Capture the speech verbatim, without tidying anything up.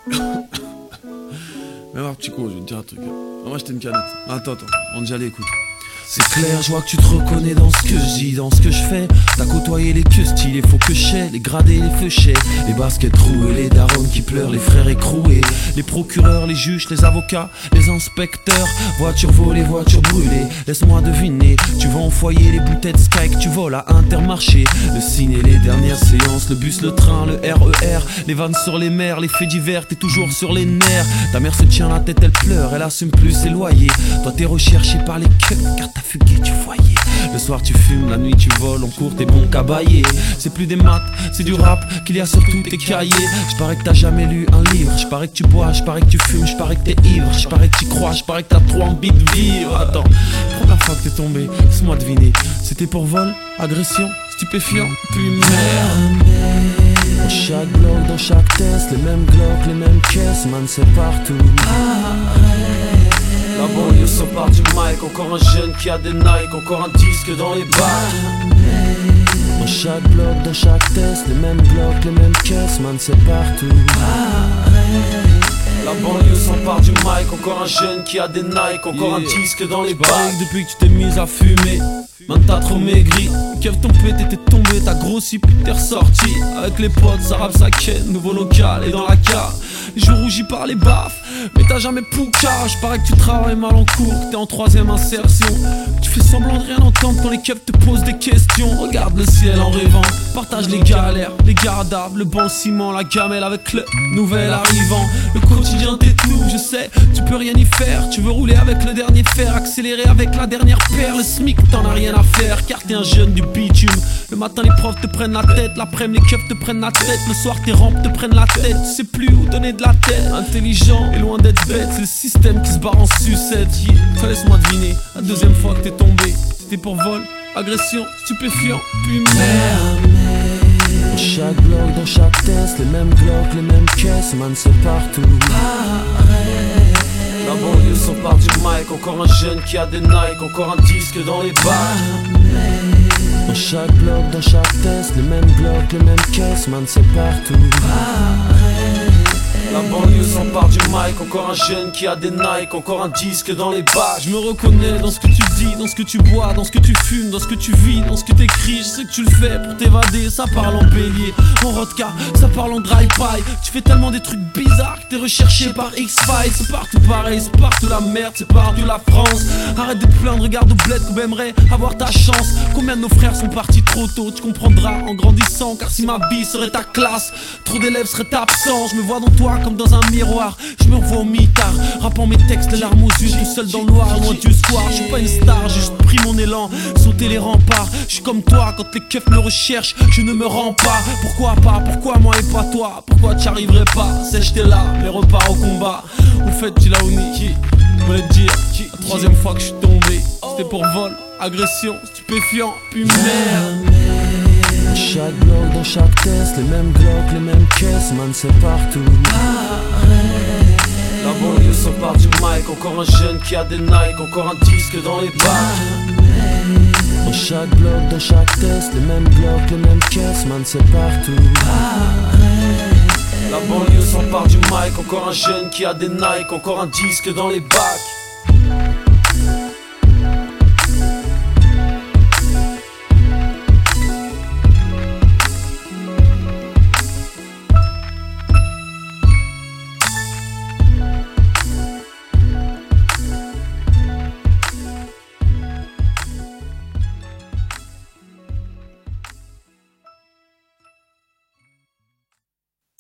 Mais voir, petit con, je vais te dire un truc. On va acheter une canette. Attends, attends, on est déjà allé, écoute. C'est clair, je vois que tu te reconnais dans ce que je dis, dans ce que je fais. T'as côtoyé les que style, les faux que chais, les gradés, les feuchets, les baskets trouées, les darons qui pleurent, les frères écroués, les procureurs, les juges, les avocats, les inspecteurs. Voitures volées, voitures brûlées, laisse-moi deviner. Tu vas en foyer les bouteilles de Sky que tu voles à Intermarché. Le ciné, les dernières séances, le bus, le train, le R E R, les vannes sur les mers, les faits divers, t'es toujours sur les nerfs. Ta mère se tient la tête, elle pleure, elle assume plus ses loyers. Toi t'es recherché par les keufs car t'as fugué du foyer. Le soir tu fumes, la nuit tu voles, en cours t'es bon qu'à bailler. C'est plus des maths, c'est du rap qu'il y a sur tous tes cahiers. J'parais que t'as jamais lu un livre, j'parais que tu bois, j'parais que tu fumes, j'parais que t'es ivre, j'parais que tu crois, j'parais que t'as trop envie de vivre. Attends, première fois que t'es tombé, laisse-moi deviner. C'était pour vol, agression, stupéfiant, puis merde. Dans chaque bloc, dans chaque test, les mêmes glocks, les mêmes caisses, man c'est partout. La banlieue s'empare du mic, encore un jeune qui a des Nike, encore un disque dans les bacs. Dans chaque bloc, dans chaque test, les mêmes blocs, les mêmes caisses, man c'est partout. La banlieue s'empare du mic, encore un jeune qui a des Nike, encore yeah. Un disque dans les bacs. Depuis que tu t'es mise à fumer, man t'as trop maigri. Kev ton pété t'es tombé, t'as grossi puis t'es ressorti. Avec les potes, ça rappe sa ken, nouveau local et dans la cave. Les jours rougis par les baffes, mais t'as jamais pouca. J'parais que tu travailles mal en cours, que t'es en troisième insertion. Tu fais semblant de rien entendre quand les keufs te posent des questions. Regarde le ciel en rêvant, partage les galères, les gardables, le banc ciment, la gamelle avec le nouvel arrivant. Le quotidien t'es tout, je sais, tu peux rien y faire. Tu veux rouler avec le dernier fer, accélérer avec la dernière paire. Le SMIC t'en as rien à faire, car t'es un jeune du bitume. Le matin les profs te prennent la tête, l'après-midi les keufs te prennent la tête. Le soir tes rampes te prennent la tête, tu sais plus où donner de la tête. Intelligent et loin d'être bête, c'est le système qui se barre en sucette. Yeah. Toi laisse-moi deviner, la deuxième fois que t'es tombé, c'était pour vol, agression, stupéfiant, puis merde. Dans chaque bloc, dans chaque test, les mêmes glocks, les mêmes caisses, man c'est partout. La banlieue s'empare du mic, encore un jeune qui a des Nike, encore un disque dans les bacs. Dans chaque bloc, dans chaque test, les mêmes blocs, les mêmes caisses, man c'est partout. La banlieue s'empare du mic, encore un jeune qui a des Nike, encore un disque dans les bacs. Je me reconnais dans ce que tu dis, dans ce que tu bois, dans ce que tu fumes, dans ce que tu vis, dans ce que t'écris. Je sais que tu le fais pour t'évader, ça parle en bélier, en rodka, ça parle en drive-by. Tu fais tellement des trucs bizarres que t'es recherché par X-Files. C'est partout pareil, c'est partout la merde, c'est partout la France. Arrête de te plaindre, regarde au bled qu'on aimerait avoir ta chance. Combien de nos frères sont partis trop tôt, tu comprendras en grandissant. Car si ma vie serait ta classe, trop d'élèves seraient absents. Je me vois dans toi comme dans un miroir, je me revois au mitard, rappant mes textes, les larmes aux yeux, tout seul dans le noir, loin du soir. Je suis pas une star, j'ai juste pris mon élan, sauter les remparts. Je suis comme toi, quand les keufs me recherchent, je ne me rends pas. Pourquoi pas, pourquoi moi et pas toi? Pourquoi tu arriverais pas? C'est j'étais là, mais repars au combat. Au fait tu l'as uni, je voulais te dire, la troisième fois que je suis tombé, c'était pour vol, agression, stupéfiant, puis merde. Dans chaque bloc, dans chaque test, les mêmes glocks, les mêmes caisses, man c'est partout. La banlieue s'empare du mic, encore un jeune qui a des Nike, encore un disque dans les bacs. Dans chaque bloc, dans chaque test, les mêmes glocks, les mêmes caisses, man c'est partout. La banlieue s'empare du mic, encore un jeune qui a des Nike, encore un disque dans les bacs.